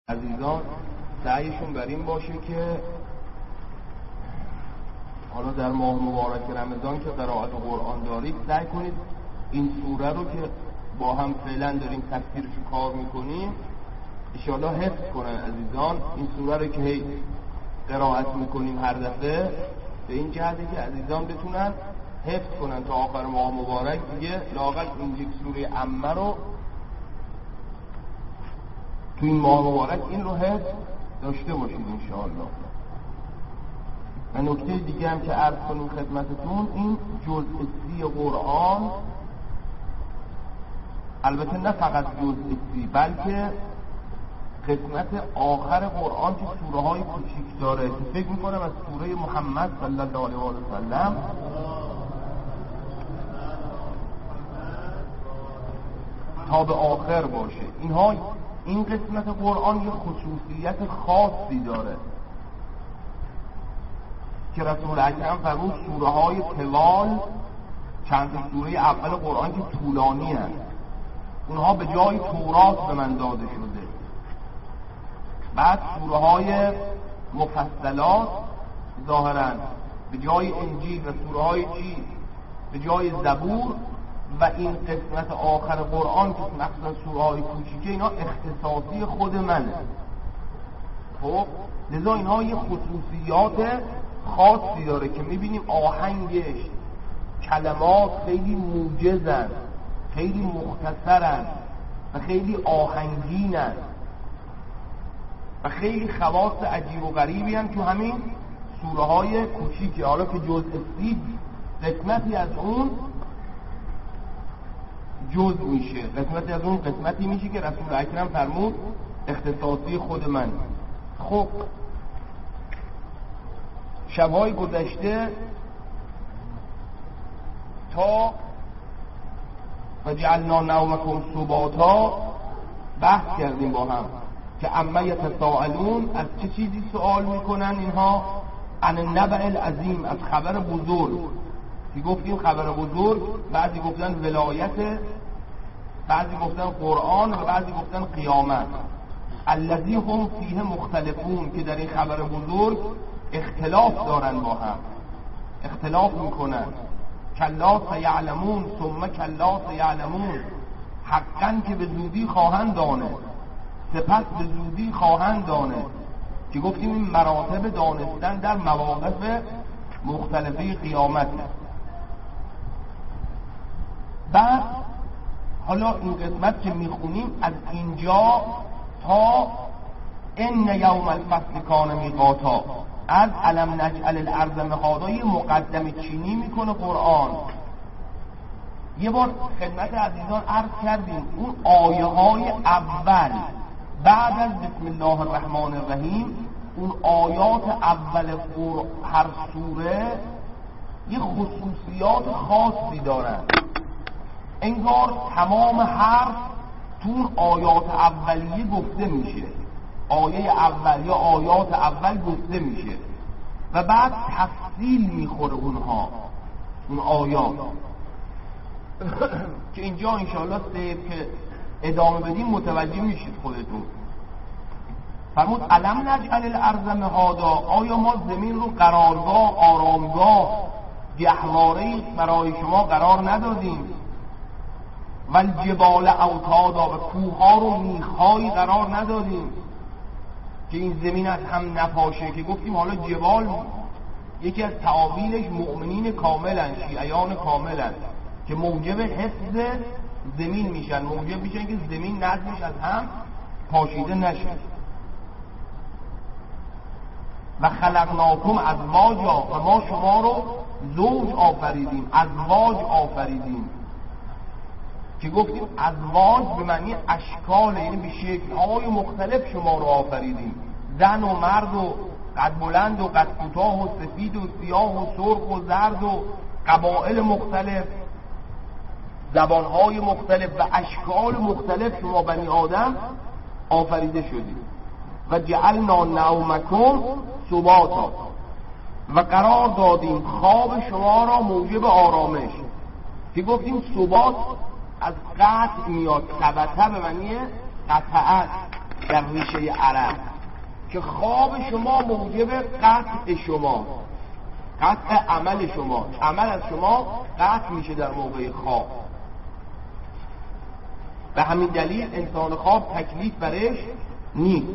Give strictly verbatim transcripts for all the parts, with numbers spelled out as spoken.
عزیزان سعیشون بر این باشه که حالا در ماه مبارک رمضان که قرائت قرآن دارید سعی کنید این سوره رو که با هم فعلا داریم تفسیرش کار میکنیم انشاءالله حفظ کنن عزیزان. این سوره رو که هی قرائت میکنیم هر دفعه به این جهته که عزیزان بتونن حفظ کنن تا آخر ماه مبارک دیگه لااقل این یک سوره عمه رو تو این ماه مبارک این رو حفظ داشته باشید انشاءالله. و نکته دیگه هم که عرض کنیم خدمتتون، این جزء سی قرآن البته نه فقط جزء سی بلکه قسمت آخر قرآن که سوره های کوچیک داره که فکر میکنم از سوره محمد صلی الله علیه و سلم تا به آخر باشه. اینها این قسمت قرآن یه خصوصیت خاصی داره که رسول اکرم فرمود سوره های طوال، چند سوره اول قرآن که طولانی هست، اونها به جای تورات به من داده شده. بعد سوره های مفصلات ظاهرا به جای انجیل و سوره های چی به جای زبور، و این قسمت آخر قرآن که مخصوصا سوره های کوچیکه اینا اختصاصی خود منه. خب لذا اینها یه خصوصیات خاصی داره که میبینیم آهنگش، کلمات خیلی موجزن، خیلی مختصرن و خیلی آهنگینن و خیلی خواص عجیب و غریبی هم تو همین سوره های کوچیکه. حالا که جزء سی قسمتی از اون جزء میشه، قسمتی از اون قسمتی میشه که رسول اکرم فرمود اختصاصی خود من. خب شبهای گذشته تا و جعلنا نومکم سباتا بحث کردیم با هم که اما یتساءلون، از چه چیزی سوال میکنن اینها؟ عن النبأ العظیم، از خبر بزرگ. که گفتیم خبر بزرگ بعضی گفتن ولایت، بعضی گفتن قرآن و بعضی گفتن قیامت. الذی هم فیه مختلفون، که در این خبر بزرگ اختلاف دارن، با هم اختلاف میکنن. کلا سیعلمون ثم کلا سیعلمون، حقا که به زودی خواهند دانه، سپس به زودی خواهند دانه. که گفتیم این مراتب دانستن در مواقف مختلفه قیامت. بعد حالا این قسمت که میخونیم از اینجا تا ان یوم الفصل کان میقاتا، از الم نجعل الارض مهادا یه مقدمه چینی میکنه قرآن. یه بار خدمت عزیزان عرض کردیم اون آیه های اول بعد از بسم الله الرحمن الرحیم، اون آیات اول هر سوره یه خصوصیات خاصی دارن، انگار تمام حرف تو اون آیات اولیه گفته میشه، آیه اول یا آیات اول گفته میشه و بعد تفصیل میخوره اونها اون آیات که اینجا انشاءالله سیف که ادامه بدیم متوجه میشید خودتون. فرمود الم نجعل الارض مهادا، آیا ما زمین رو قرارگاه، آرامگاه، گهواره‌ای برای شما قرار ندادیم؟ و الجبال اوتادا، و کوه‌ها رو میخ‌هایی قرار ندادیم که این زمین از هم نپاشه. که گفتیم حالا جبال یکی از تعابیرش مؤمنین کاملن، شیعیان کاملن که موجب حفظ زمین میشن، موجب میشن که زمین نظمش از هم پاشیده نشه. و خلقناکم ازواجا، و ما شما رو زوج آفریدیم، ازواج آفریدیم. که گفتیم ازواج به معنی اشکال، یعنی به شکل‌های مختلف شما رو آفریدیم، زن و مرد و قد بلند و قد کوتاه و سفید و سیاه و سرخ و زرد و قبایل مختلف، زبان‌های مختلف و اشکال مختلف شما بنی آدم آفریده شدیم. و جعلنا نومکم سباتا، و قرار دادیم خواب شما را موجب آرامش. که گفتیم ثبات از قطع میاد، ثبته به معنی قطعت، در ریشه عرب که خواب شما موجب قطع شما، قطع عمل شما، عمل از شما قطع میشه در موقع خواب. به همین دلیل انسان خواب تکلیف برش نیست.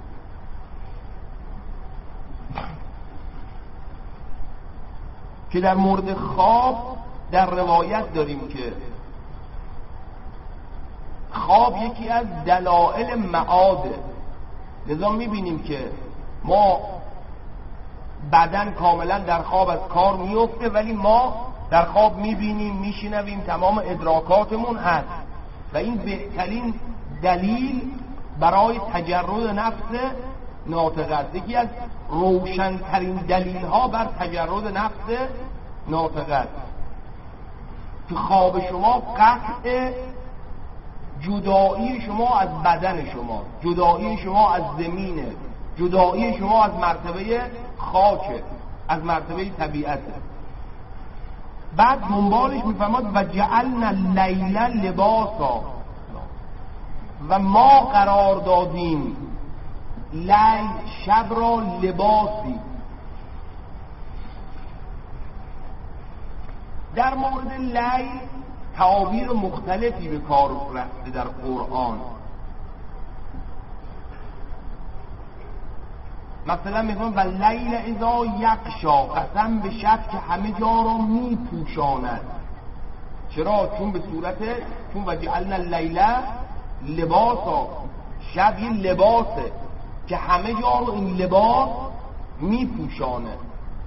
که در مورد خواب در روایت داریم که خواب یکی از دلائل معاده، لذا میبینیم که ما بدن کاملا در خواب از کار میفته، ولی ما در خواب میبینیم، میشنویم، تمام ادراکاتمون هست و این بهترین دلیل برای تجرد نفس ناطقه است. یکی از روشنترین دلیل ها بر تجرد نفس ناطقه است که خواب شما قطع جدایی شما از بدن شما، جدایی شما از زمینه، جدایی شما از مرتبه خاکه، از مرتبه طبیعته. بعد دنبالش میفرماد و جعلنا اللیل لباسا، و ما قرار دادیم لیل شب را لباسی. در مورد لیل تعابیر مختلفی به کار رفته در قرآن. مثلا میگن و لیل اذا یغشا، قسم به شب که همه جا را میپوشاند. چرا؟ چون به صورت چون و جعلنا اللیل لباسا، شب یه لباسه که همه جا رو این لباس میپوشانه.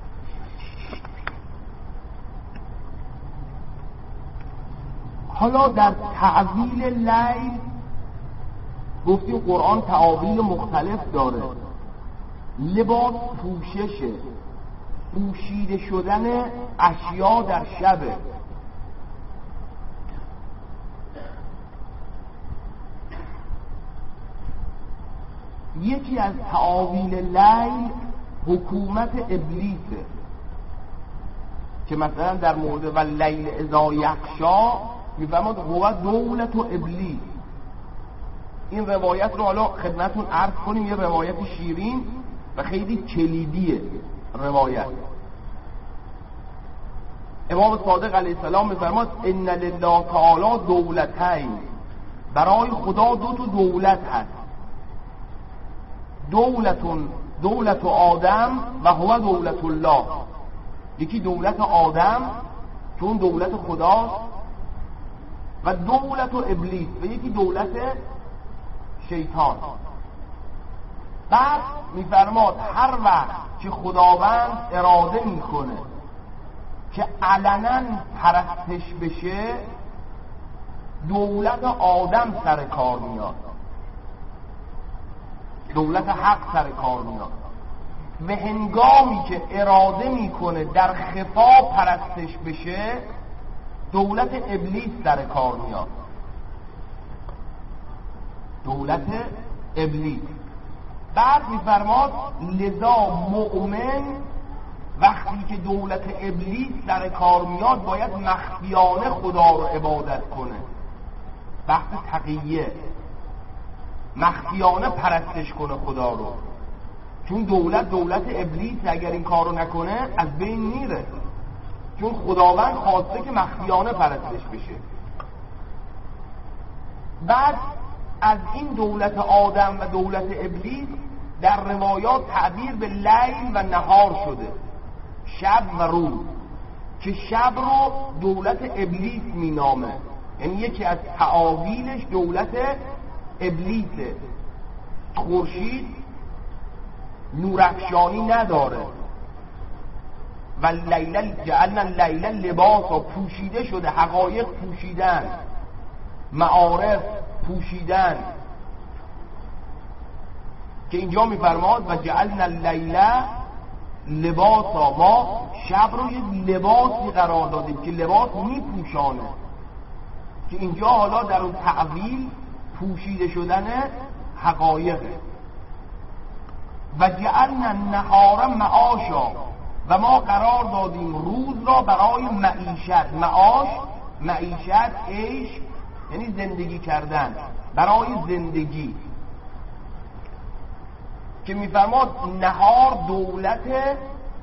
حالا در تعویل لیل گفتیم قرآن تعاویل مختلف داره. لباس پوششه، پوشیده شدن اشیا در شبه. یکی از تعاویل لیل حکومت ابلیسه که مثلا در مورد و لیل اذا یغشا میفرماد هو دولت و ابلیس. این روایت رو حالا خدمتون عرض کنیم، یه روایت شیرین و خیلی کلیدیه روایت. امام صادق علیه السلام میفرماد ان لله تعالی دولتین، برای خدا دو تا دولت هست، دولت دولت آدم و هو دولت الله. یکی دولت آدم چون دولت خداست و دولت ابلیس و یکی دولت شیطان. بعد میفرماد هر وقت که خداوند اراده میکنه که علنا پرستش بشه، دولت آدم سر کار میاد، دولت حق سر کار میاد. و هنگامی که اراده میکنه در خفا پرستش بشه، دولت ابلیس سر کار میاد، دولت ابلیس. بعد میفرماد لذا مؤمن وقتی که دولت ابلیس سر کار میاد باید مخفیانه خدا رو عبادت کنه. بحث تقیه، مخفیانه پرستش کنه خدا رو، چون دولت دولت ابلیس اگر این کار رو نکنه از بین میره، چون خداوند خواسته که مخفیانه پرستش بشه. بعد از این دولت آدم و دولت ابلیس در روایات تعبیر به لیل و نهار شده، شب و روز، که شب رو دولت ابلیس مینامه، یعنی یکی از تعاویلش دولت ابلیسه. خورشید نورافشانی نداره و لیل جعلنا اللیل لباسا، پوشیده شده، حقایق پوشیدن، معارف پوشیدن، که اینجا میفرماد و جعلنا اللیل لباسا، ما شب رو یه لباسی قرار دادیم که لباس میپوشانه، که اینجا حالا در اون تعویل پوشیده شدن حقایقه. و جعلنا النهار معاشا، و ما قرار دادیم روز را برای معیشت. معاش، معیشت، عیش یعنی زندگی کردن، برای زندگی. که میفرماد نهار دولت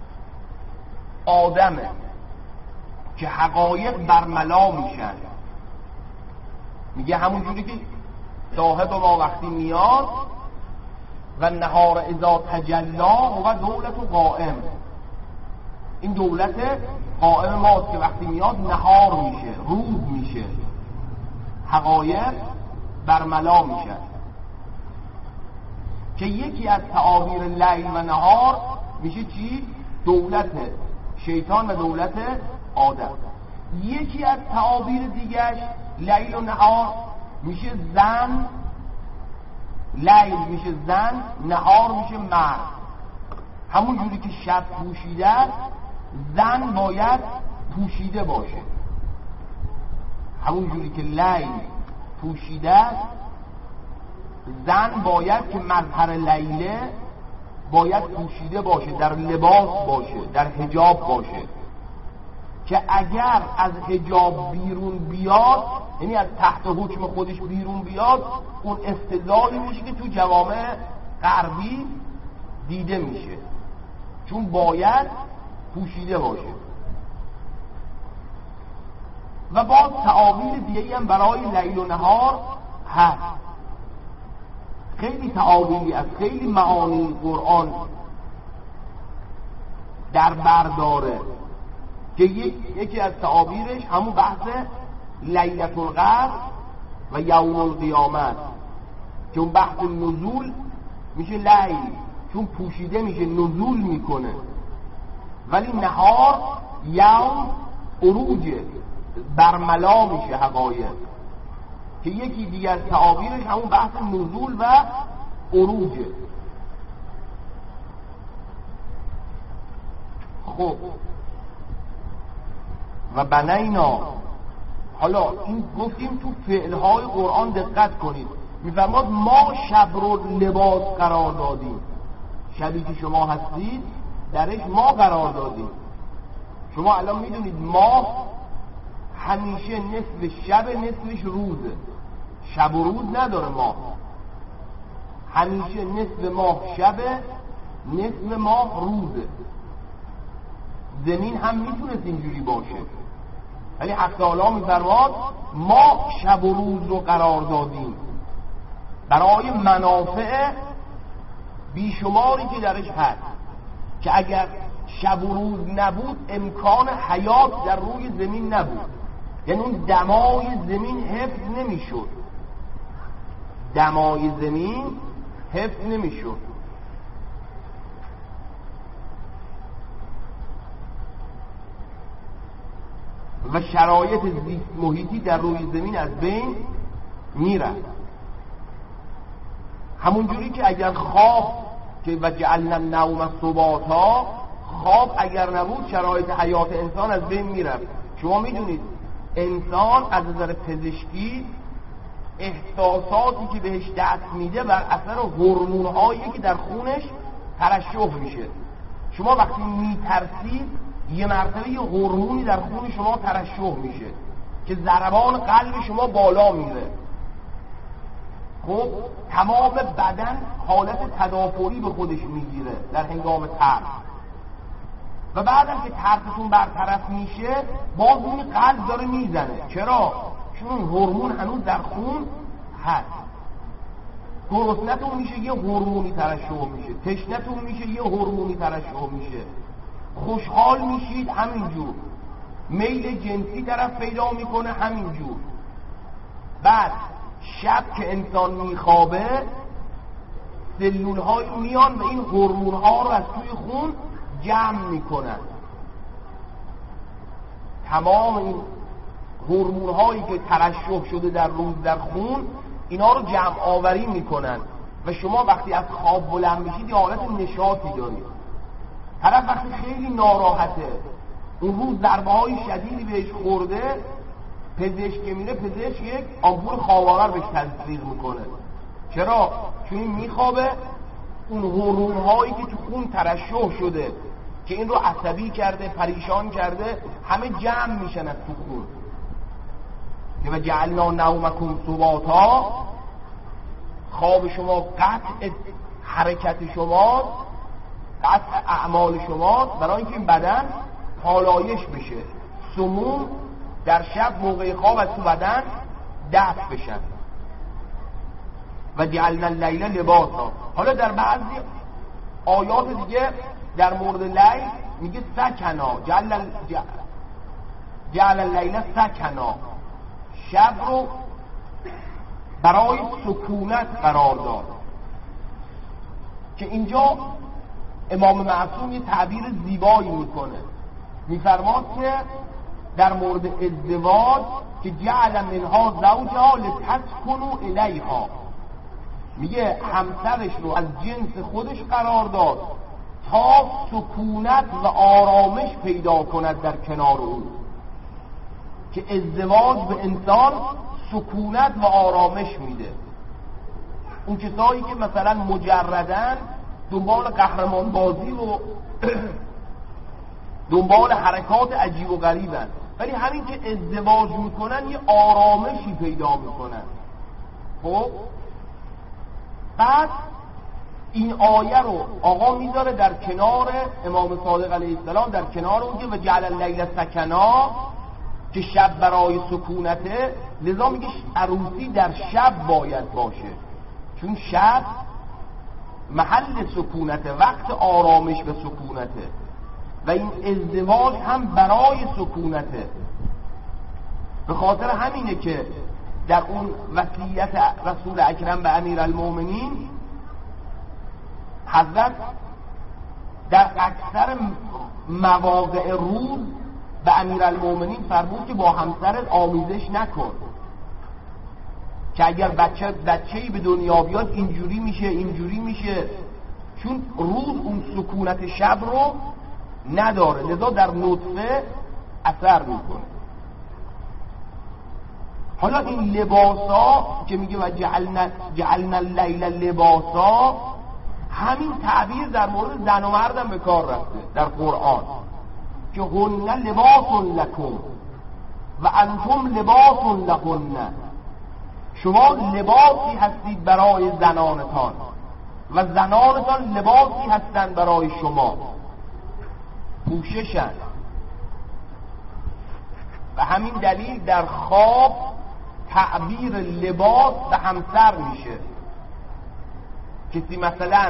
آدمه که حقایق برملا میشن. میگه همون جوری که صاحب ما وقتی میاد و نهار اذا تجلا و دولت و قائم، این دولت قائم ماست که وقتی میاد نهار میشه، روز میشه، حقایق برملا میشه. که یکی از تعابیر لیل و نهار میشه چی؟ دولت شیطان و دولت آدم. یکی از تعابیر دیگرش لیل و نهار میشه زن، لیل میشه زن، نهار میشه مرد. همون جوری که شب پوشیده است، زن باید پوشیده باشه. همون جوری که لیل پوشیده است، زن باید که مظهر لیله باید پوشیده باشه، در لباس باشه، در حجاب باشه، که اگر از حجاب بیرون بیاد، یعنی از تحت حکم خودش بیرون بیاد، اون استدلالی میشه که تو جوامع غربی دیده میشه، چون باید پوشیده باشه. و باز تعابیر دیگه هم برای لیل و نهار هست. خیلی تعابیری از خیلی معانی قرآن در برداره که یکی از تعابیرش همون بحث لیلة القدر و یوم القیامت، که اون بحث نزول میشه لیل، چون پوشیده میشه نزول میکنه، ولی نهار یوم عروجه، برملا میشه حقایق، که یکی دیگر تعابیرش همون بحث نزول و عروجه. خب و بنینا، حالا این گفتیم تو فعلهای قرآن دقت کنید، میفرماد ما شب رو لباس قرار دادیم. شبی که شما هستید درش ما قرار دادیم. شما الان میدونید ما همیشه نصف شب نصفش روزه، شب و روز نداره ما، همیشه نصف ماه شبه نصف ماه روزه. زمین هم میتونست اینجوری باشه، ولی حق تعالی میفرماد ما شب و روز رو قرار دادیم برای منافع بیشماری که درش هست، که اگر شب و روز نبود امکان حیات در روی زمین نبود، یعنی اون دمای زمین حفظ نمیشد، دمای زمین حفظ نمیشد. و شرایط زیست محیطی در روی زمین از بین میره. همون جوری که اگر خواب که و جعلنا النوم سباتا، خواب اگر نبود شرایط حیات انسان از بین میره. شما میدونید انسان از نظر پزشکی احساساتی که بهش دست میده بر اثر هورمون هایی که در خونش ترشح میشه. شما وقتی میترسید یه مرتبه یه هورمونی در خون شما ترشح میشه که ضربان قلب شما بالا میره. خب تمام بدن حالت تدافعی به خودش میگیره در هنگام ترس، و بعدم که ترستون برطرف میشه باز اون قلب داره میزنه. چرا؟ چون اون هورمون هنوز در خون هست. گرسنتون میشه یه هورمونی ترشح میشه، تشنتون میشه یه هورمونی ترشح میشه، خوشحال میشید همینجور، میل جنسی طرف پیدا میکنه همینجور. بعد شب که انسان میخوابه سلول های میان و این هورمون ها رو از توی خون جمع میکنن. تمام این هورمون هایی که ترشح شده در روز در خون اینا رو جمع آوری میکنن و شما وقتی از خواب بلند میشید یه حالت نشاطی دارید. طرف وقتی خیلی ناراحته، اون روز ضربه های شدیدی بهش خورده، پزشک میره، پزشک یک آمپول خواب‌آور بهش تزریق میکنه. چرا؟ چون این میخوابه، اون هورمون هایی که تو خون ترشح شده که این رو عصبی کرده، پریشان کرده، همه جمع میشن از تو خون. و جعلنا نومکم سباتا، خواب شما قطع حرکت شماست، قطع اعمال شماست برای اینکه این بدن پالایش بشه، سموم در شب موقع خواب از تو بدن دفع بشن. و جعلنا اللیل لباسا. حالا در بعضی آیات دیگه در مورد لیل میگه سکنا، جعل جعل اللیل سکنا، شب رو برای سکونت قرار داد. که اینجا امام معصوم یه تعبیر زیبایی میکنه، میفرماد که در مورد ازدواج که جعل منها زوجها لتسکنوا الیها، میگه همسرش رو از جنس خودش قرار داد تا سکونت و آرامش پیدا کند در کنار او. که ازدواج به انسان سکونت و آرامش میده. اون کسایی که مثلا مجردن دنبال قهرمان بازی و دنبال حرکات عجیب و غریبن، ولی همین که ازدواج میکنن یه آرامشی پیدا میکنن. خب بعد این آیه رو آقا میذاره در کنار امام صادق علیه السلام، در کنار اون که و جعل اللیل سکنا، که شب برای سکونته. لذا میگه عروسی در شب باید باشه، چون شب محل سکونته، وقت آرامش به سکونته، و این ازدواج هم برای سکونته. به خاطر همینه که در اون وصیت رسول اکرم به امیرالمومنین حضرت در اکثر مواقع روز به امیرالمومنین فرمود که با همسرت آمیزش نکن، که اگر بچه بچه‌ای به دنیا بیاد اینجوری میشه اینجوری میشه، چون روز اون سکونت شب رو نداره، لذا در نطفه اثر میکنه. حالا این لباسا که میگه و جعلنا جعلنا اللیل لباسا، همین تعبیر در مورد زن و مردم به کار رفته در قرآن، که هن لباس لکم و انتم لباس لهن. شما لباسی هستید برای زنانتان و زنانتان لباسی هستند برای شما، پوششن. و همین دلیل در خواب تعبیر لباس به همسر میشه. کسی مثلا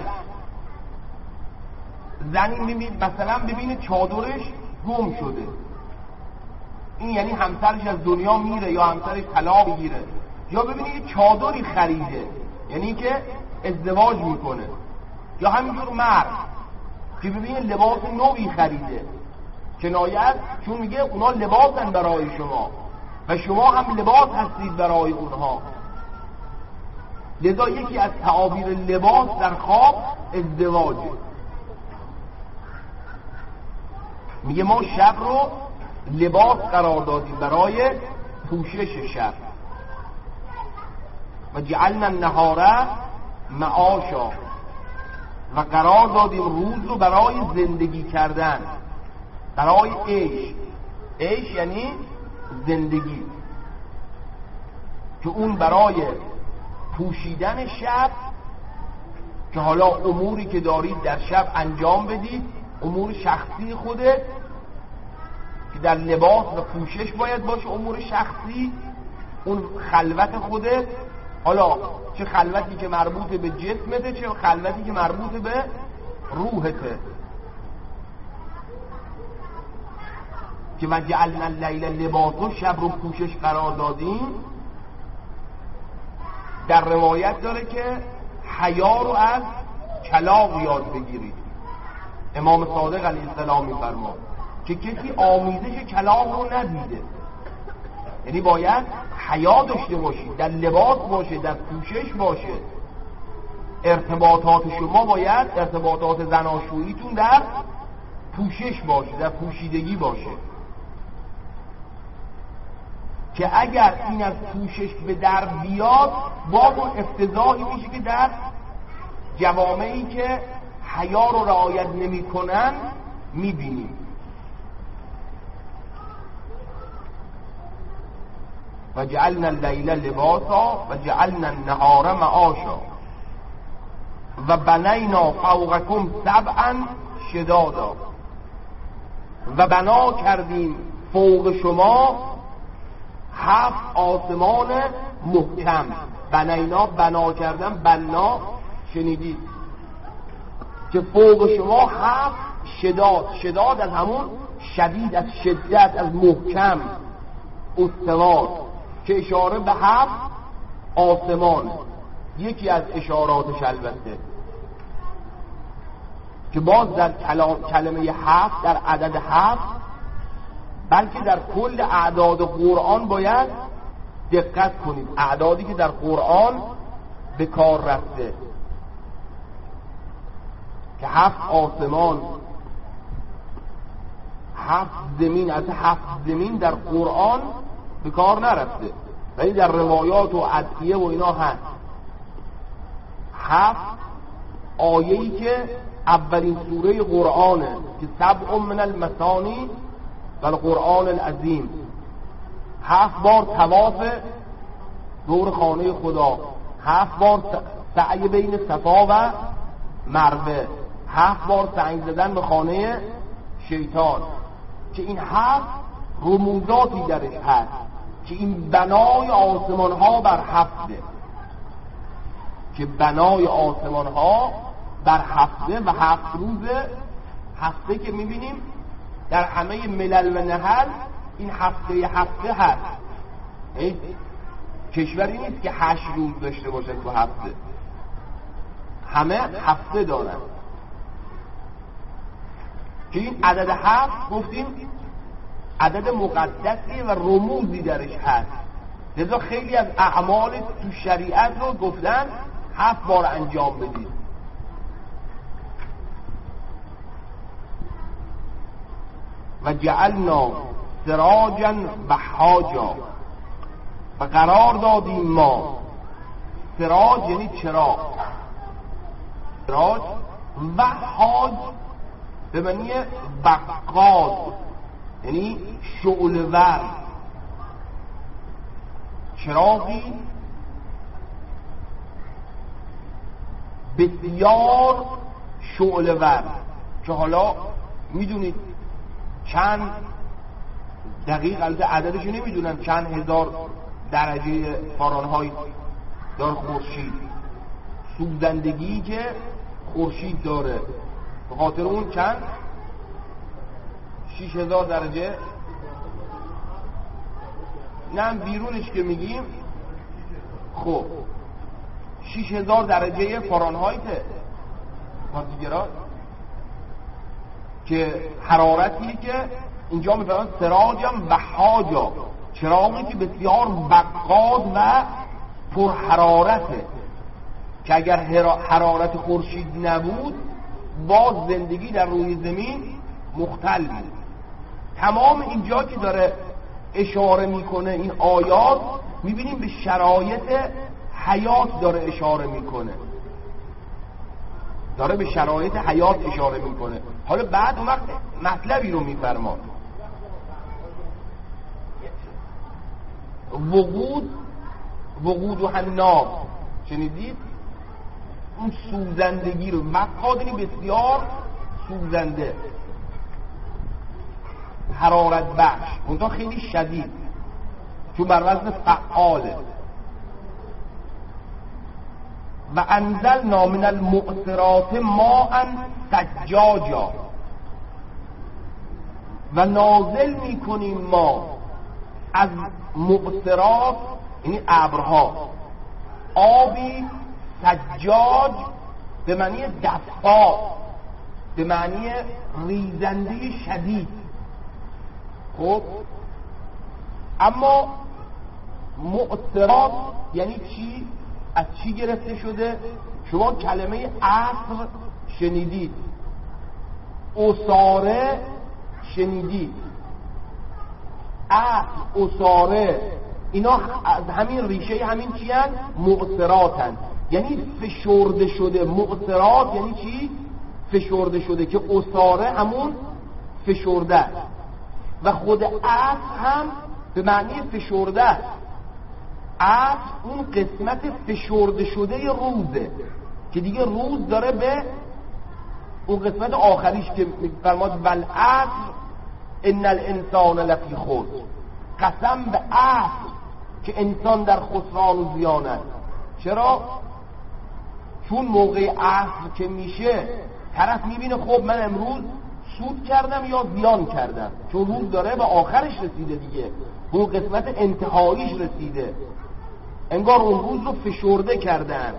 زنی میبین مثلا ببینه چادرش گم شده، این یعنی همسرش از دنیا میره یا همسرش طلاق میگیره، یا ببینه یه چادری خریده یعنی که ازدواج میکنه، یا همینجور مرد که ببینه لباس نوی خریده، کنایت، چون میگه اونا لباسن برای شما و شما هم لباس هستید برای اونها. لذا یکی از تعابیر لباس در خواب ازدواجه. میگه ما شب رو لباس قرار دادیم برای پوشش شب. و جعلنا النهار معاشا، و قرار دادیم روز رو برای زندگی کردن، برای عیش. عیش یعنی زندگی، که اون برای پوشیدن شب، که حالا اموری که دارید در شب انجام بدید، امور شخصی خودت که در لباس و پوشش باید باشه، امور شخصی، اون خلوت خودت، حالا چه خلوتی که مربوط به جسمته، چه خلوتی که مربوط به روحته. که و جعلنا اللیل لباسا، شب رو پوشش قرار دادیم. در روایت داره که حیا رو از کلاغ یاد بگیرید. امام صادق علیه السلام می‌فرماد که کسی آمیزش کلاغ رو ندیده، یعنی باید حیا داشته باشید، در لباس باشه، در پوشش باشه. ارتباطات شما باید ارتباطات زناشوییتون در پوشش باشه، در پوشیدگی باشه. که اگر این از پوشش به در بیاد، باز اون افتضاحی میشه که در جوامعی که حیا رو رعایت نمی کنن میبینیم. و جعلنا اللیل لباسا و جعلنا النهار معاشا. و بنینا فوقکم سبعا شدادا، و بنا کردیم فوق شما هفت آسمان محکم. بنینا بنا کردن، بنا شنیدید که فوق شما هفت شداد، شداد از همون شدید، از شدت، از محکم، استوار، که اشاره به هفت آسمان. یکی از اشاراتش البته که باز در کلمه هفت، در عدد هفت، بلکه در کل اعداد قرآن باید دقت کنید. اعدادی که در قرآن به کار رفته که هفت آسمان، هفت زمین، از هفت زمین در قرآن به کار نرفته، ولی در روایات و ادعیه و اینا هست. هفت آیه‌ای که اولین سوره قرآنه که سبع من المثانی و القرآن العظیم، هفت بار طواف دور خانه خدا، هفت بار سعی بین صفا و مروه، هفت بار سعی زدن به خانه شیطان، که این هفت رموزاتی درش هست که این بنای آسمان ها بر هفته، که بنای آسمان ها بر هفته و هفت روز هفته که میبینیم در همه ملل و نهل این هفته هفته هست. کشوری نیست که هشت روز داشته باشه تو هفته، همه هفته دارن. که این عدد هفت گفتیم عدد مقدسی و رموزی درش هست، لذا خیلی از اعمال تو شریعت رو گفتن هفت بار انجام بدید. و جعلنا سراجا وحاجا، و قرار دادیم ما سراج یعنی چراغ، سراج، وحاج به معنی وقاد یعنی شعله‌ور، چراغی بسیار شعله‌ور که حالا میدونید چند دقیق البته عددشو نمیدونم چند هزار درجه فارانهایت دار خورشید، سوزندگی که خورشید داره، به خاطر اون چند شیش هزار درجه، نه بیرونش که میگیم خب شیش هزار درجه فارانهایته مادیگرات، که حرارتیه که اینجا میفرمان سراجم وحاجا، چراغی که بسیار وقاد و پرحرارته، که اگر حرارت خورشید نبود باز زندگی در روی زمین مختل بود. تمام اینجا که داره اشاره میکنه این آیات، میبینیم به شرایط حیات داره اشاره میکنه، داره به شرایط حیات اشاره میکنه. حالا بعد اون وقت مطلبی رو میفرما، وقود وقود و حنار، شنیدید اون سوزندگی رو، وقادنی بسیار سوزنده، حرارت بخش، اونتا خیلی شدید چون بر وزن فعاله. و انزلنا من المعصرات ماء ثجاجا، و نازل میکنیم ما از معصرات یعنی ابرها آبی ثجاج به معنی دفا، به معنی ریزنده شدید. خب اما معصرات یعنی چی؟ از چی گرفته شده؟ شما کلمه عصر شنیدید، اساره شنیدید، عصر، اساره، اینا از همین ریشه همین چی هن؟ معصرات هن، یعنی فشرده شده. معصرات یعنی چی؟ فشرده شده، که اساره همون فشرده و خود عصر هم به معنی فشرده. عصر اون قسمت فشرده شده روزه که دیگه روز داره به اون قسمت آخریش که فرماد والعصر ان الانسان لفی خسر، قسم به عصر که انسان در خسران و زیان است. چرا؟ چون موقع عصر که میشه طرف میبینه خب من امروز سود کردم یا زیان کردم، چون روز داره به آخرش رسیده دیگه، اون قسمت انتهاییش رسیده، انگار اون روز رو فشرده کردن،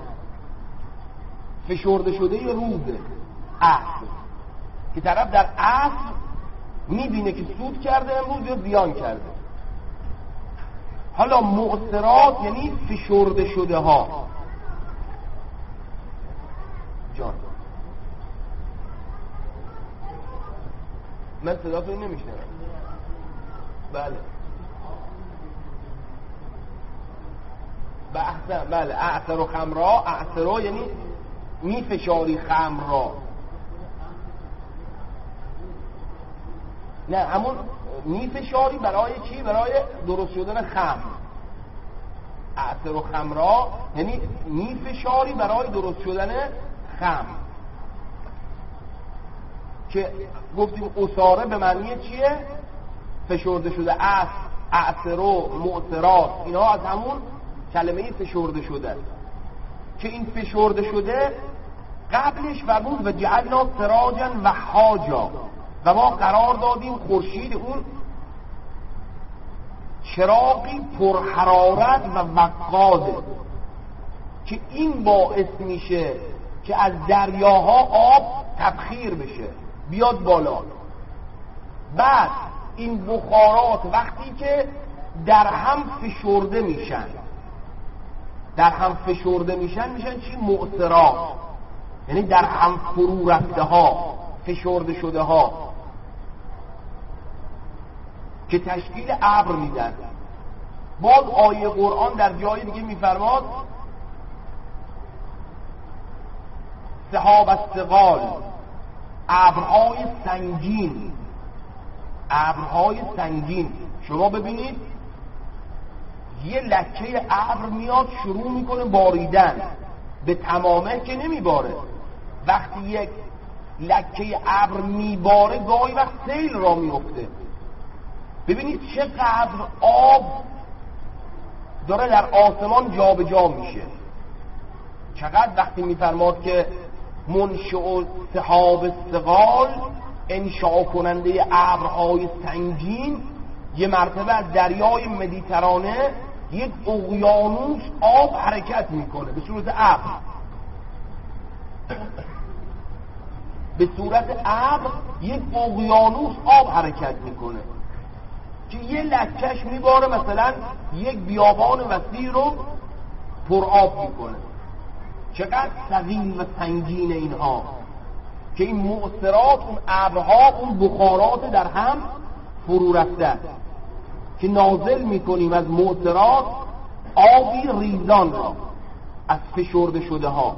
فشرده شده یه روزه عصر، که طرف در عصر میبینه که سود کرده امروز یا زیان کرده. حالا مؤثرات یعنی فشرده شده ها. جان من صداتون نمیشنم. بله بحثم بله اعثر و خمرا، اعثرا یعنی می فشاری خمرا، نه همون می فشاری برای چی؟ برای درست شدن خمر. اعثر و خمرا یعنی می فشاری برای درست شدن خمر، که گفتیم اصاره به معنی چیه؟ فشرده شده. اصل اعثر و مؤثرات اینا از همون کلمه فشرده شده، که این فشرده شده قبلش فرمود و جعلنا سراجا و حاجا، و ما قرار دادیم خورشید اون چراغی پرحرارت و وقاده، که این باعث میشه که از دریاها آب تبخیر بشه بیاد بالا. بعد این بخارات وقتی که در هم فشرده میشن، در هم فشرده میشن میشن چی؟ مؤثرات، یعنی در هم فرو رفته ها، فشرده شده ها، که تشکیل ابر میدن. باز آیه قرآن در جای دیگه میفرماد سحاب الثقال، ابرهای سنگین، ابرهای سنگین. شما ببینید یه لکه ابر میاد شروع میکنه باریدن، به تمامه که نمیباره، وقتی یک لکه ابر میباره گاهی وقت سیل را میفته. ببینید چقدر آب داره در آسمان جا به جا میشه. چقدر وقتی میفرماد که منشئ سحاب الثقال، انشاء کننده ابرهای سنگین، یه مرتبه از دریای مدیترانه یک اقیانوس آب حرکت میکنه به صورت ابر، به صورت ابر یک اقیانوس آب حرکت میکنه، که یه لکش میباره مثلا یک بیابان وسیع رو پر آب میکنه. چقدر ثقیل و سنگین اینها، که این مؤثرات، اون ابرها، اون بخارات در هم فرو رفته، که نازل میکنیم از مؤثرات آبی ریزان را از فشرده شده ها.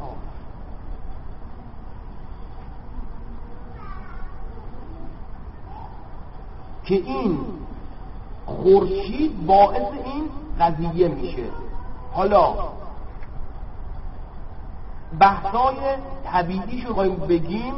که این خورشید باعث این قضیه میشه. حالا بحثای طبیعیش رو باید بگیم.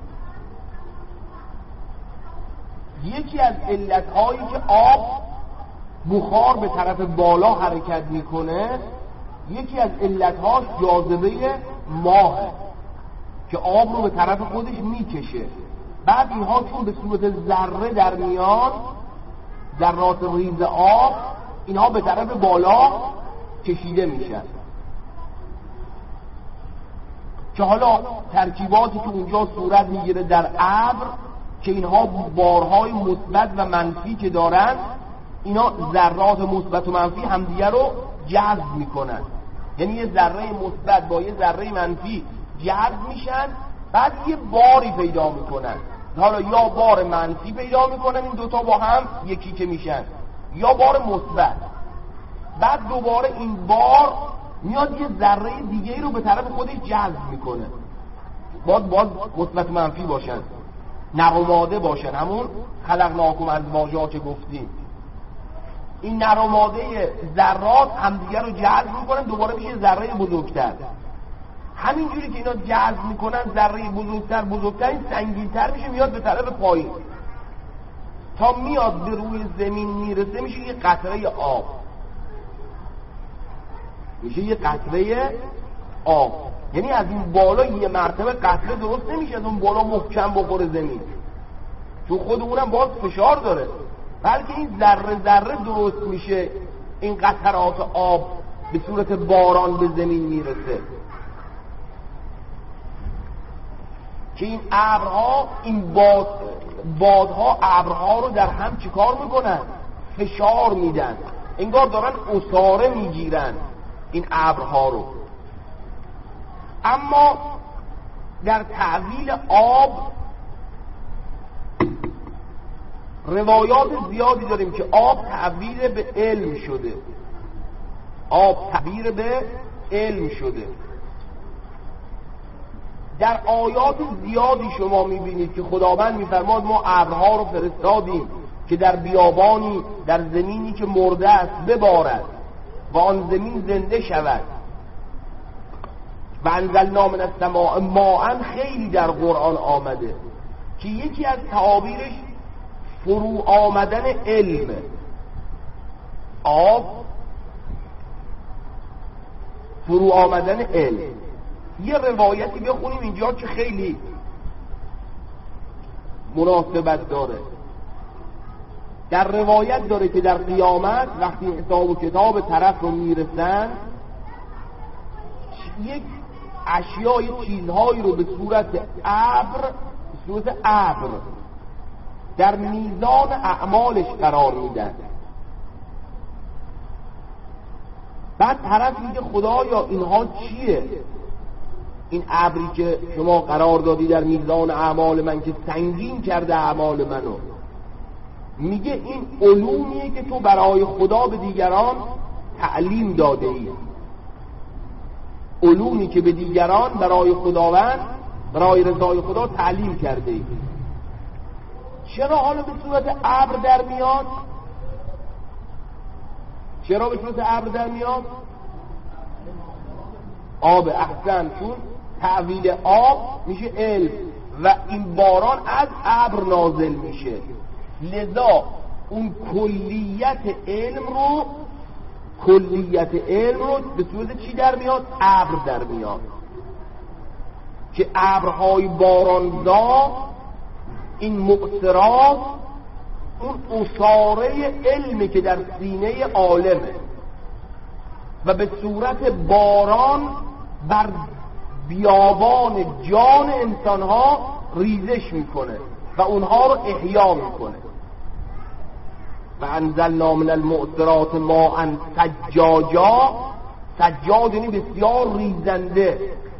یکی از علتهایی که آب بخار به طرف بالا حرکت میکنه، یکی از علتهاش جاذبه ماهه که آب رو به طرف خودش میکشه. بعد اینها چون به صورت ذره در میان، ذرات ریز آب، اینها به طرف بالا کشیده میشن، که حالا ترکیباتی که اونجا صورت میگیره در ابر، که اینها بارهای مثبت و منفی که دارن، اینا ذرات مثبت و منفی همدیگه رو جذب میکنن. یعنی یه ذره مثبت با یه ذره منفی جذب میشن، بعد یه باری پیدا میکنن. حالا یا بار منفی پیدا میکنن این دوتا با هم یکی که میشن، یا بار مثبت. بعد دوباره این بار میاد یه ذره دیگه رو به طرف خودش جذب میکنه. باز باز مثبت و منفی باشن، نر و ماده باشن، همون خلقناکم ازواجا که گفتیم. این نر و ماده ذرات همدیگه رو جذب میکنن، دوباره میشه ذره بزرگتر. همینجوری که اینا جذب میکنن ذره بزرگتر بزرگتر این سنگین‌تر میشه میاد به طرف پایین تا میاد به روی زمین میرسه میشه یه قطره آب میشه یه قطره آب یعنی از این بالا یه مرتبه قطره درست نمیشه از اون بالا محکم بخوره زمین چون خود اونم باز فشار داره بلکه این ذره ذره درست میشه این قطرات آب به صورت باران به زمین میرسه که این ابرها این باد بادها ابرها رو در هم چیکار میکنن فشار میدن انگار دارن عصاره میگیرن این ابرها رو اما در تعویل آب روایات زیادی داریم که آب تعبیر به علم شده آب تعبیر به علم شده در آیات زیادی شما میبینید که خداوند میفرماد ما ابرها رو فرستادیم که در بیابانی در زمینی که مرده است ببارد و آن زمین زنده شود و انزلنا من السماء ماء خیلی در قرآن آمده که یکی از تعابیرش فرو آمدن علم آب فرو آمدن علم یه روایتی بخونیم اینجا که خیلی مناسبت داره در روایت داره که در قیامت وقتی حساب و کتاب طرف رو میرسن یک اشیای چیزهایی رو به صورت ابر به صورت ابر در میزان اعمالش قرار میدن بعد طرف میگه خدایا اینها چیه این ابری که شما قرار دادی در میزان اعمال من که سنگین کرده اعمال منو میگه این علومیه که تو برای خدا به دیگران تعلیم داده ای علومی که به دیگران برای خداوند برای رضای خدا تعلیم کرده ای چرا حالا به صورت ابر در میاد چرا به صورت ابر در میاد آب احسن چون تعویل آب میشه علم و این باران از ابر نازل میشه لذا اون کلیت علم رو کلیت علم رو به صورت چی در میاد ابر در میاد که ابرهای بارانزا این مؤثرات اون اصاره علمی که در سینه عالمه و به صورت باران بر بیابان جان انسانها ریزش میکنه و اونها رو احیا میکنه و انزلنا من المؤثرات ماء ثجاجا ثجاج یعنی بسیار ریزنده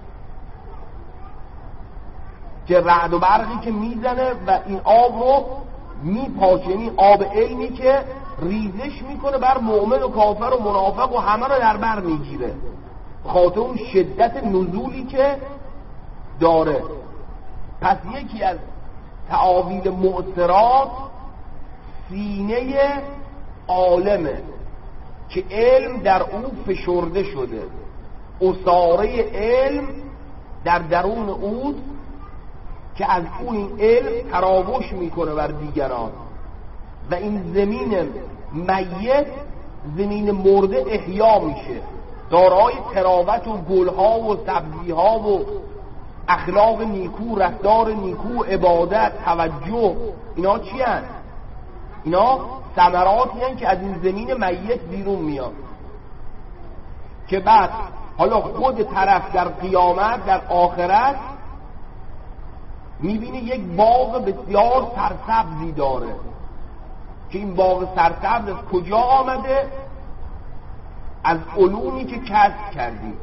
که رعد و برقی که میزنه و این آب رو میپاشه یعنی آب علمی که ریزش میکنه بر مؤمن و کافر و منافق و همه رو در بر میگیره خاطر اون شدت نزولی که داره پس یکی از تعاویل مؤثرات سینه عالمه که علم در اون فشرده شده اصاره علم در درون اون که از اون این علم تراوش میکنه بر دیگران و این زمین میت زمین مرده احیا میشه دارای تراوت و گلها و سبزیها و اخلاق نیکو رفتار نیکو عبادت توجه اینا چی هست؟ اینا ثمراتی هستند که از این زمین میت بیرون میاد که بعد حالا خود طرف در قیامت در آخرت میبینی یک باغ بسیار سرسبزی داره که این باغ سرسبز از کجا آمده؟ از علومی که کسب کردی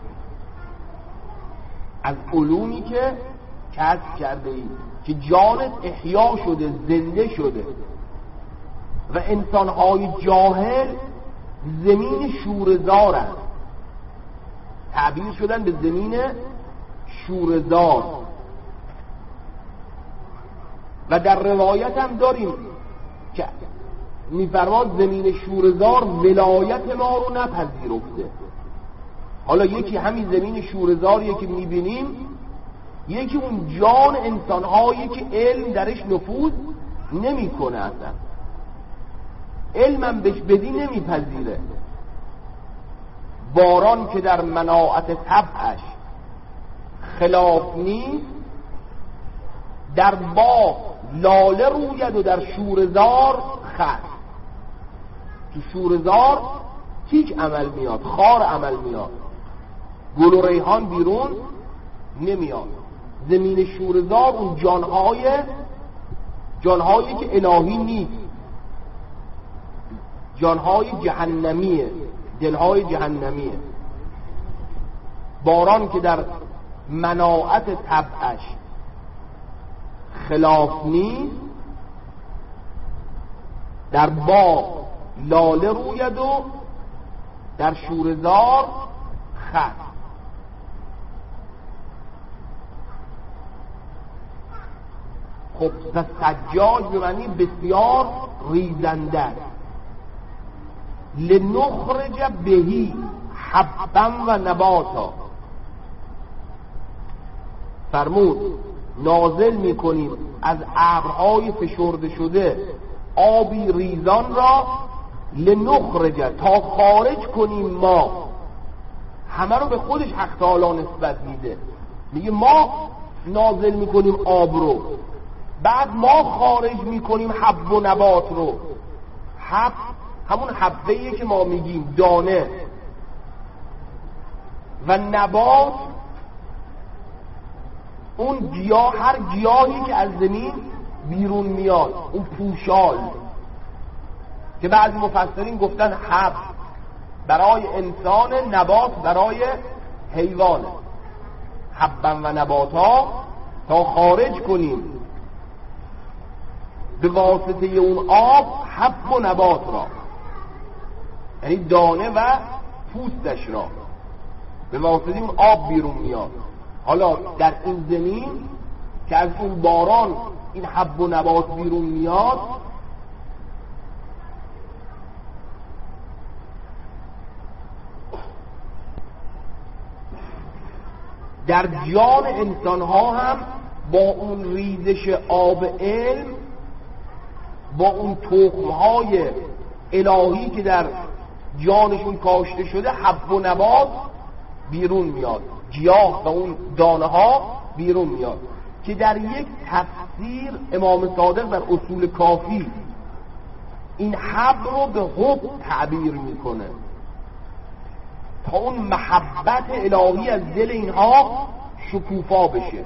از علومی که کسب کرده ای که جانت احیا شده زنده شده و انسانهای جاهل زمین شورزارن تعبیر شدن به زمین شورزار و در روایت هم داریم که میفرماد زمین شورزار ولایت ما رو نپذیرفته حالا یکی همین زمین شوره‌زاریه که میبینیم، یکی اون جان انسانهایی که علم درش نفوذ نمیکنه، اصلا علمم بهش بدی نمیپذیره. باران که در مناعت طبعش خلاف نیست، در باغ لاله روید و در شوره‌زار خس. تو شوره‌زار تیک عمل میاد، خار عمل میاد، گل و ریحان بیرون نمیاد. زمین شوره‌زار اون جانهای جانهایی که الهی نیست، جانهای جهنمیه، دلهای جهنمیه. باران که در مناعت طبعش خلاف نیست، در باغ لاله روید و در شوره‌زار خس. خب پس سجاج به معنی بسیار ریزنده، لنخرج بهی حبا و نباتا. فرمود نازل میکنیم از ابرهای فشرده شده آبی ریزان را، لنخرج تا خارج کنیم ما. همه رو به خودش حق تعالی نسبت میده، میگه ما نازل میکنیم آب رو، بعد ما خارج میکنیم حب و نبات رو. حب همون حبه‌ایه که ما میگیم دانه، و نبات اون گیاه، هر گیاهی که از زمین بیرون میاد، اون پوشال که بعضی مفسرین گفتن حب برای انسان، نبات برای حیوانه. حبا و نباتا تا خارج کنیم به واسطه اون آب حب و نبات را، یعنی دانه و پوستش را، به واسطه اون آب بیرون میاد. حالا در این زمین که از اون باران این حب و نبات بیرون میاد، در جان انسان ها هم با اون ریزش آب علم، با اون تخم های الهی که در جانشون کاشته شده، حب و نبات بیرون میاد، گیاه و اون دانه ها بیرون میاد. که در یک تفسیر امام صادق در اصول کافی این حب رو به حب تعبیر میکنه، تا اون محبت الهی از دل اینها شکوفا بشه.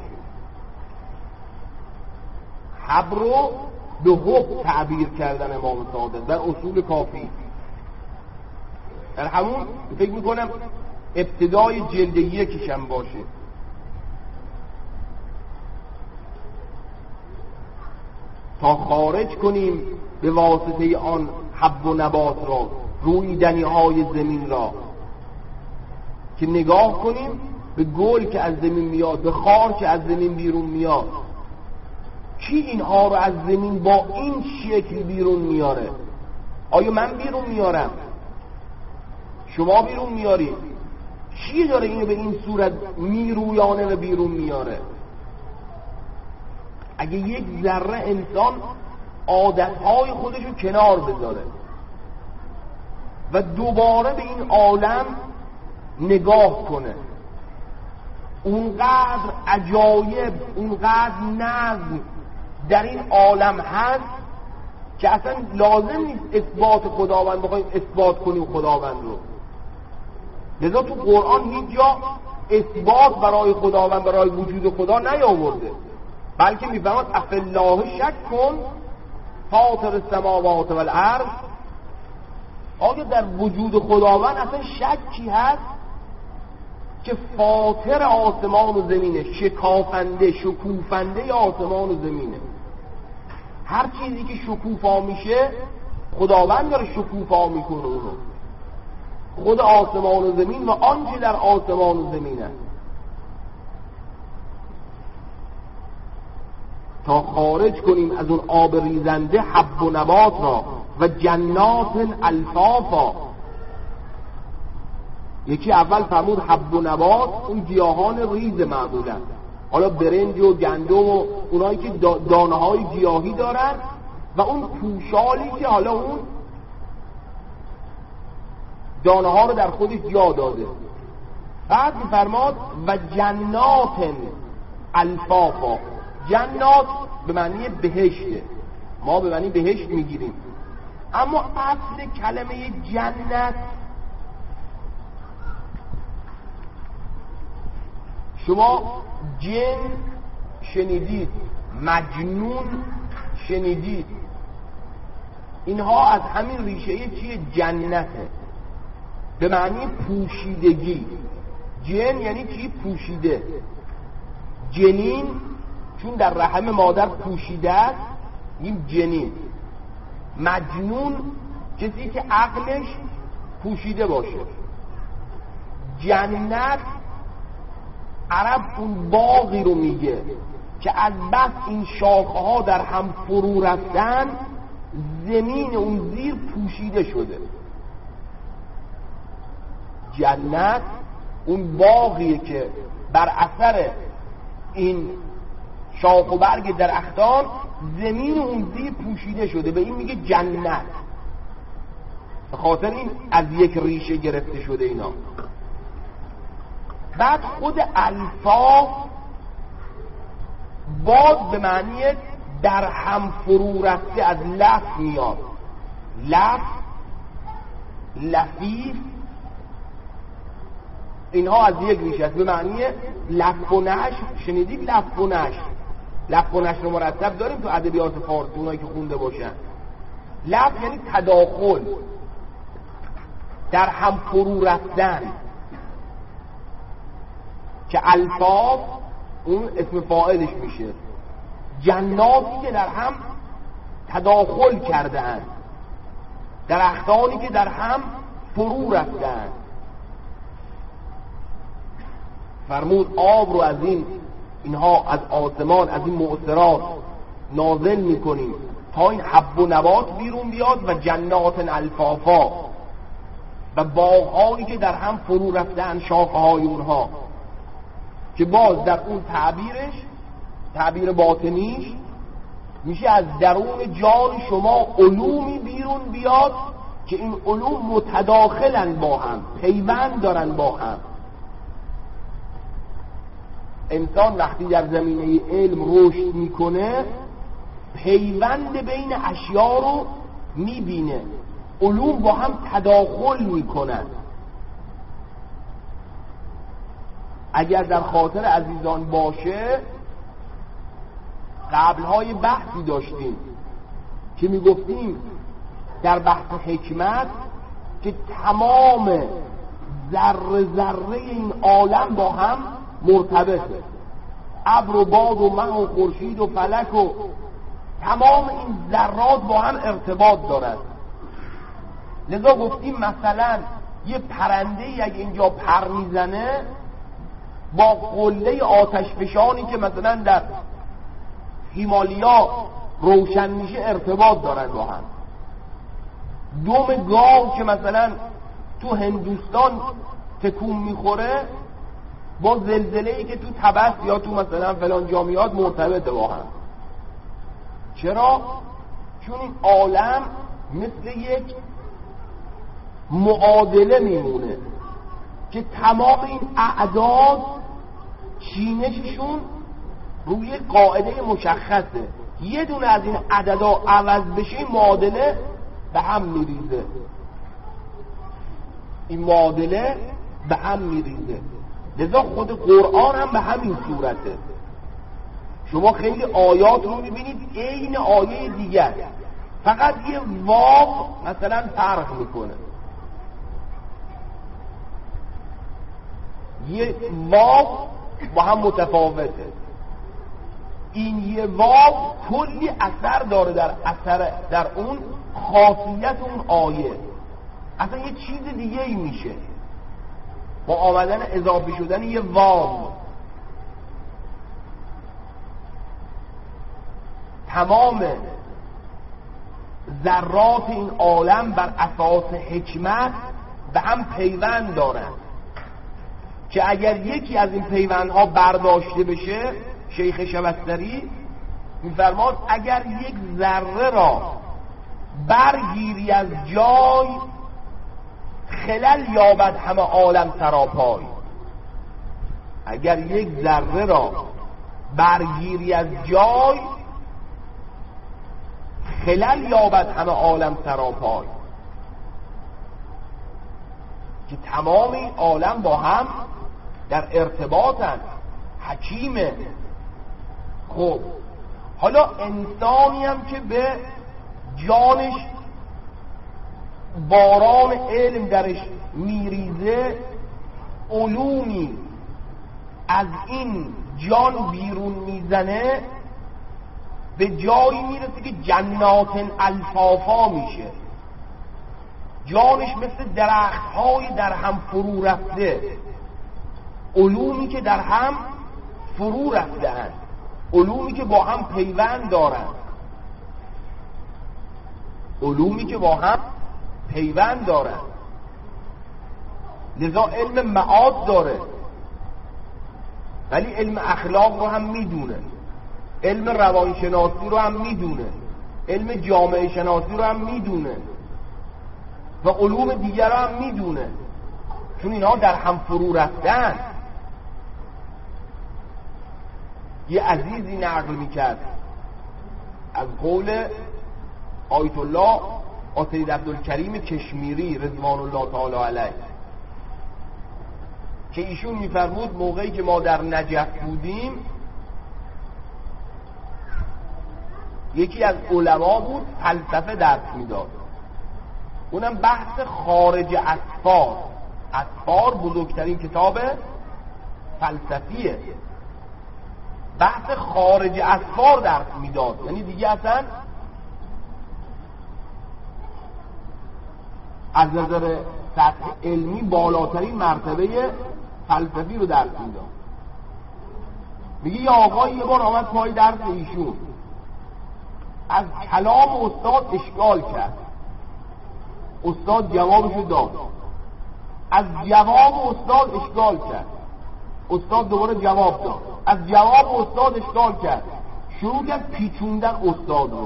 حب رو به حب تعبیر کردن امام صادق در اصول کافی. در همون فکر میکنم ابتدای جلد یکیشم باشه. تا خارج کنیم به واسطه آن حب و نبات را، رویدنی های زمین را، که نگاه کنیم به گل که از زمین میاد، به خار که از زمین بیرون میاد. کی اینها رو از زمین با این شکل بیرون میاره؟ آیا من بیرون میارم؟ شما بیرون میارید؟ چی داره اینو به این صورت میرویانه و بیرون میاره؟ اگه یک ذره انسان عادتهای خودشو کنار بذاره و دوباره به این عالم نگاه کنه، اونقدر عجایب، اونقدر نظم در این عالم هست که اصلا لازم نیست اثبات خداوند بخوایم اثبات کنیم خداوند رو. لذا تو قرآن هیچ جا اثبات برای خداوند، برای وجود خدا نیاورده، بلکه میفهمد افالله شک کن فاطر السماوات والارض. آیا در وجود خداوند اصلا شکی هست که فاطر آسمان و زمینه، شکافنده، شکوفنده آسمان و زمینه؟ هر چیزی که شکوفا میشه خداوند داره شکوفا میکنه اونو، خود آسمان و زمین و آنچه در آسمان و زمینه. تا خارج کنیم از اون آب ریزنده حب و نبات را، و جنات الفافا، یکی اول فرمود حب و نبات، اون گیاهان ریز معمولا، حالا برنج و گندم و اونایی که دانه های گیاهی دارن، و اون پوشالی که حالا اون دانه ها رو در خودش جا داده. بعد میفرماد و جنات الفافا. جنات به معنی بهشته، ما به معنی بهشت میگیریم، اما اصل کلمه جنت شما جن شنیدید، مجنون شنیدید، اینها از همین ریشه چیه؟ جنته، به معنی پوشیدگی. جن یعنی چی؟ پوشیده. جنین چون در رحم مادر پوشیده است این جنین. مجنون کسی که عقلش پوشیده باشه. جنت عرب اون باغی رو میگه که از بس این شاخه ها در هم فرو رفتن زمین اون زیر پوشیده شده. جنت اون باغیه که بر اثر این شاخ و برگ درختان زمین اون زیر پوشیده شده، به این میگه جنت. به خاطر این از یک ریشه گرفته شده اینا. بعد خود الفا باز به معنی در هم فرو رفته از لف میاد. لف، لفیف، اینها از یک ریشه است، به معنی لف و نشر. شنیدید لف و نشر؟ لف و نشر مرتب داریم تو ادبیات فارسی، اونایی که خونده باشن. لف یعنی تداخل، در هم فرو رفتن، که الفاظ اون اسم فاعلش میشه. جناتی که در هم تداخل کرده اند، درختانی که در هم فرو رفته اند. فرمود آب رو از این اینها از آسمان، از این معصرات نازل میکنیم تا این حب و نبات بیرون بیاد، و جنات الفافا، و باغ‌هایی که در هم فرو رفتن شاخه‌های اونها، که باز در اون تعبیرش، تعبیر باطنیش میشه از درون جان شما علومی بیرون بیاد که این علوم متداخلن با هم، پیوند دارن با هم. انسان وقتی در زمینه علم رشد میکنه پیوند بین اشیا رو میبینه، علوم با هم تداخل میکنن. اگر در خاطر عزیزان باشه، قبلهای بحثی داشتیم که میگفتیم در بحث حکمت که تمام ذره ذره این عالم با هم مرتبطه. ابر و باد و مه و خورشید و فلک و تمام این ذرات با هم ارتباط دارند. لذا گفتیم مثلا یه پرنده اگه اینجا پر میزنه با قله آتشفشانی که مثلا در هیمالیا روشن میشه ارتباط دارن با هم. دم گاو که مثلا تو هندوستان تکون میخوره با زلزله‌ای که تو تبس یا تو مثلا فلان جامعات مرتبطه با هم. چرا؟ چون این عالم مثل یک معادله میمونه که تمام این اعداد چینششون روی قاعده مشخصه. یه دونه از این عددا عوض بشه این معادله به هم میریزه. این معادله به هم میریزه. لذا خود قرآن هم به همین صورته. شما خیلی آیات رو میبینید عین آیه دیگر، فقط یه واو مثلا فرق میکنه. یه واو با هم متفاوته. این یه واو کلی اثر داره در اثر در اون خاصیت اون آیه. اصلا یه چیز دیگه ای میشه با آمدن اضافه شدن یه واو. تمام ذرات این عالم بر اساس حکمت به هم پیوند دارن. که اگر یکی از این پیوندها برداشته بشه، شیخ شبستری میفرماد اگر یک ذره را برگیری از جای، خلل یابد همه عالم سراپای. اگر یک ذره را برگیری از جای، خلل یابد همه عالم سراپای. که تمام این عالم با هم در ارتباطن، حکیمه. خب حالا انسانی هم که به جانش باران علم درش میریزه، علومی از این جان بیرون میزنه، به جایی میرسه که جنات الفافا میشه. جانش مثل درخت‌های در هم فرو رفته، علومی که در هم فرو رفته اند، علومی که با هم پیوند دارند، علومی که با هم پیوند دارند. لذا علم معاد داره، ولی علم اخلاق رو هم میدونه، علم روانشناسی رو هم میدونه، علم جامعه شناسی رو هم میدونه و علوم دیگر رو هم میدونه، چون اینها در هم فرو رفتن. یه عزیزی نقل میکرد از قول آیت الله سید عبدالکریم کشمیری رضوان الله تعالی علیه، که ایشون میفرمود موقعی که ما در نجف بودیم، یکی از علما بود فلسفه درس میداد، اونم بحث خارج اسفار. اسفار بزرگترین کتاب فلسفیه، بحث خارج اسفار درس میداد، یعنی دیگه اصلا از نظر سطح علمی بالاترین مرتبه فلسفی رو درس میداد. میگه یه آقای یه بار آمد پای درس ایشون، از کلام استاد اشکال کرد، استاد جوابشو داد، از جواب استاد اشکال کرد، استاد دوباره جواب داد، از جواب استاد اشکال کرد، شروع کرد پیچوندن استاد رو.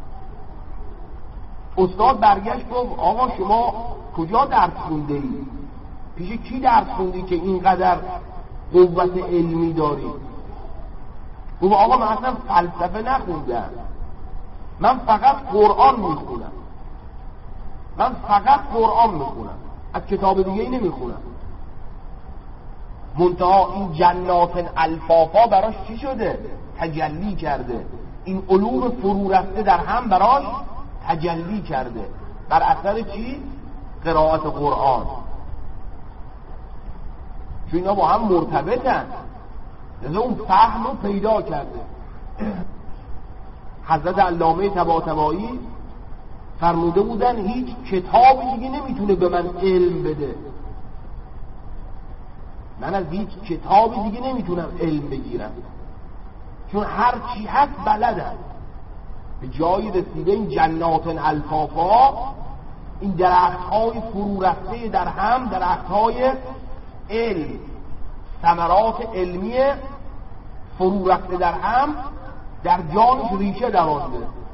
استاد برگشت گفت آقا شما کجا درس خونده ای؟ پیش کی درس خوندی که اینقدر قوت علمی داری؟ گفت آقا من اصلا فلسفه نخوندم، من فقط قرآن میخونم، من فقط قرآن میخونم، از کتاب دیگه ای نمیخونم. منتها این جنات الفافا براش چی شده؟ تجلی کرده. این علوم فرو رفته در هم براش تجلی کرده. بر اثر چی؟ قرائت قرآن. چون اینا با هم مرتبطن، لذا اون فهم رو پیدا کرده. حضرت علامه طباطبایی فرموده بودن هیچ کتابی دیگه نمیتونه به من علم بده، من از هیچ کتابی دیگه نمیتونم علم بگیرم، چون هر چی هست بلدم. به جایی رسیده این جنات الفافا، این درخت‌های فرو رفته در هم، درخت‌های علم، ثمرات علمی فرو رفته در هم، در جانش ریشه دوانده،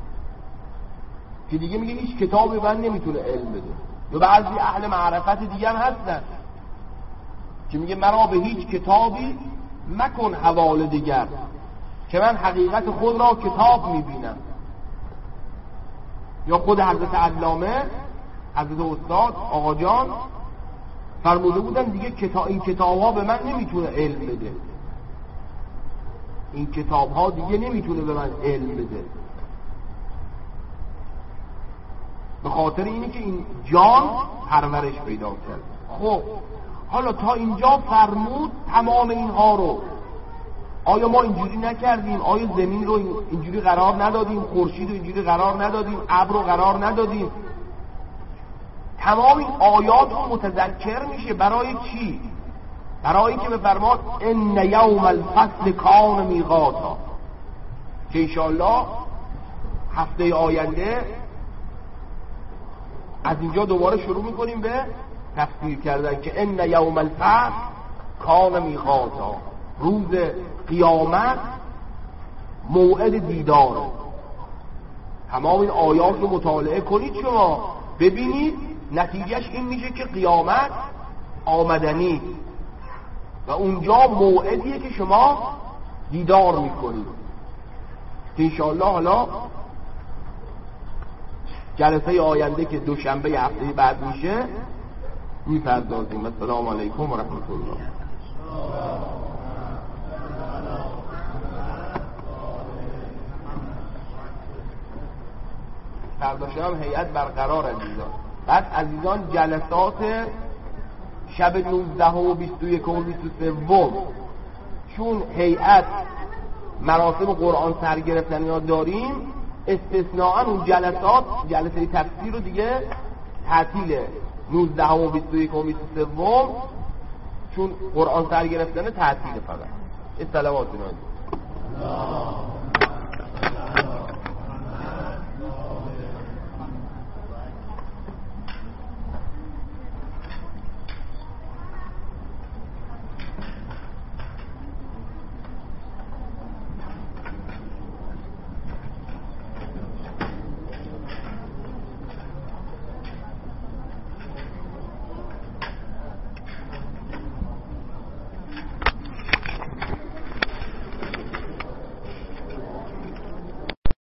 که دیگه میگه هیچ کتابی من نمیتونه علم بده. و بعضی اهل معرفت دیگه هم هستن که میگه مرا به هیچ کتابی مکن حواله دیگر، که من حقیقت خود را کتاب میبینم. یا خود حضرت علامه، حضرت استاد آقا جان فرموده بودن دیگه کتاب، این کتاب ها به من نمیتونه علم بده، این کتاب ها دیگه نمیتونه به من علم بده. به خاطر اینه که این جان پرورش پیدا کرد. خب حالا تا اینجا فرمود تمام اینها رو. آیا ما اینجوری نکردیم؟ آیا زمین رو اینجوری قرار ندادیم؟ خورشید رو اینجوری قرار ندادیم؟ ابر رو قرار ندادیم؟ تمام این آیات رو متذکر میشه. برای چی؟ برای که بفرماد ان یوم الفصل کان میقاتا، که انشاءالله هفته آینده از اینجا دوباره شروع میکنیم به تفسیر کردن که ان یوم الفصل کان میقاتا، روز قیامت موعد دیدار. تمام این آیات رو مطالعه کنید شما ببینید، نتیجهش این میشه که قیامت آمدنی و اونجا موعدیه که شما دیدار میکنید. انشاءالله حالا جلسه آینده که دوشنبه هفته بعد میشه میپردازیم. السلام علیکم و رحمت الله. فرداشه هم هیئت برقرار عزیزان. بعد عزیزان جلسات شب نوزده و بیست و یک و بیست و سه چون هیئت مراسم قرآن سر گرفتنی ها داریم، استثناءً اون جلسات جلسه تفسیر رو دیگه تعطیله. نوزده و بیست و یک و بیست و سه چون قرآن سر گرفتنه تعطیله فقط. السلامات.